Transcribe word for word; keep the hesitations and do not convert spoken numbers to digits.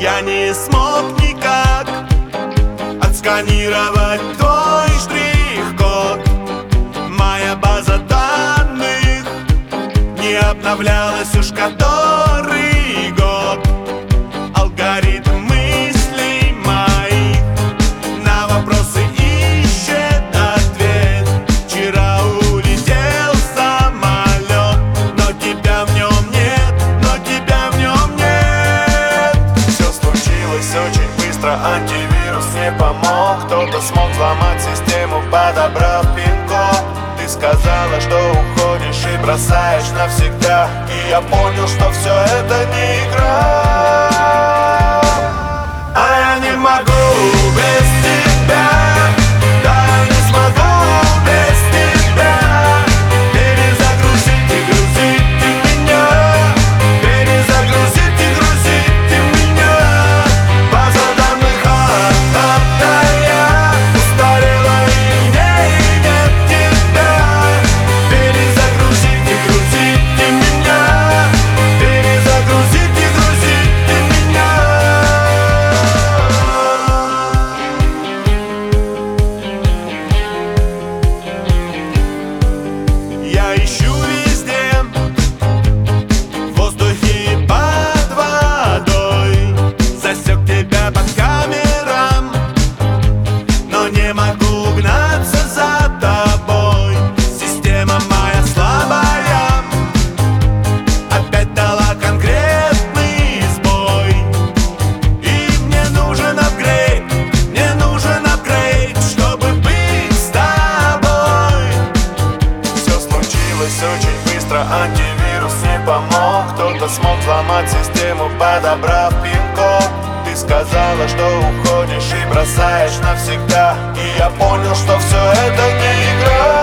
Я не смог никак отсканировать твой штрих-код. Моя база данных не обновлялась уж который год. Алгоритм мыслей моих на вопросы ищет ответ. Вчера улетел самолет, но тебя в нем нет, но тебя в нем нет. Все случилось очень быстро, антивирус не помог. Кто-то смог взломать систему, подобрав пин-код. Ты сказала, что уходишь и бросаешь навсегда, и я понял, что все это не игра. А я не могу без тебя, да не смогу без тебя. Перезагрузить и грузить и меня, перезагрузить и грузить и меня. База данных одна устарела и в ней нет тебя. Перезагрузить и грузить и меня, перезагрузить и грузить и меня. Я ищу везде, в воздухе и под водой. Засек тебя под камерам, но не могу угнаться за тобой. Система моя слабая опять дала конкретный сбой. И мне нужен апгрейд, мне нужен апгрейд, чтобы быть с тобой. Все случилось очень быстро, антивирус не помог. Кто-то смог взломать систему, подобрав пин-код. Ты сказала, что уходишь и бросаешь навсегда, и я понял, что все это не игра.